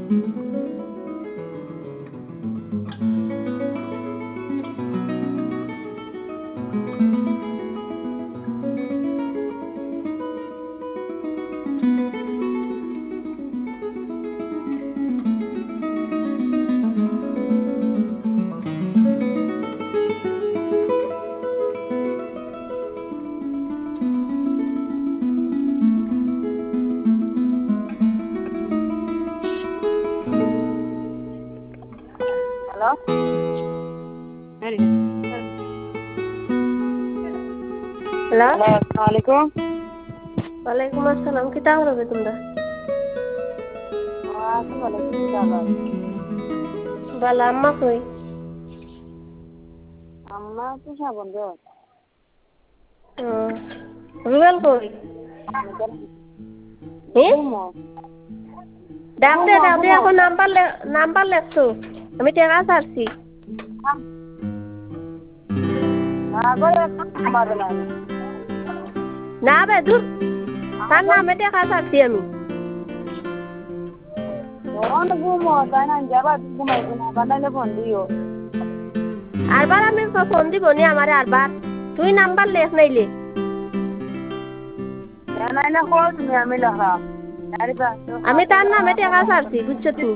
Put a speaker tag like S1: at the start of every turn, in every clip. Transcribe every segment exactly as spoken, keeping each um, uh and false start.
S1: Hello
S2: hello
S1: আসসালামু আলাইকুম।
S2: ওয়ালাইকুম আসসালাম। কিতা করবে তোমরা?
S1: আছি ভালো, তুমি কেমন?
S2: বালা আম্মা কই?
S1: আম্মা তো বন্ধ।
S2: রুবেল কই?
S1: ঘুমো
S2: ডাক দে
S1: ঘুমো
S2: ডাক দে,
S1: ঘুমো
S2: এখন নাম্বার নাম্বার লেখছো, আমি টেকা ছাড়ছি। না বে দূর, তার নামে টেকা ছাড়ছি আমি।
S1: ঘুমো তাই না, যাবা ঘুমাই ঘুমা বানাইলে ফোন দিও।
S2: আরবার আমি ফোন দিব নি আমারে আরবার, তুই নাম্বার লেখ নাইলে।
S1: নাইলে কল তুমি, আমি লেখাম।
S2: আমি তার নামে টেকা ছাড়ছি, বুঝছো তুই?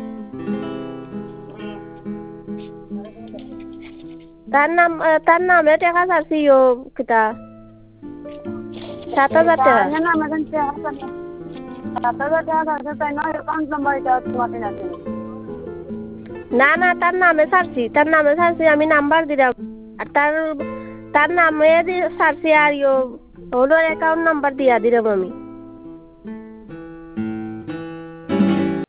S2: তার নাম তার নামে টেকা ছাড়ছি। ও কিতা সাত হাজার টাকা।
S1: সাত হাজার টাকা আছে তাই নয়, অ্যাকাউন্ট নাম্বার এটা তোমাকে আছে।
S2: না না, তার নামে ছাড়ছি, তার নামে ছাড়ছি, আমি নাম্বার দিলাম। আর তার তার নামে ছাড়ছি, আর ইয়ে হলো অ্যাকাউন্ট নাম্বার দিয়া দিলাম আমি।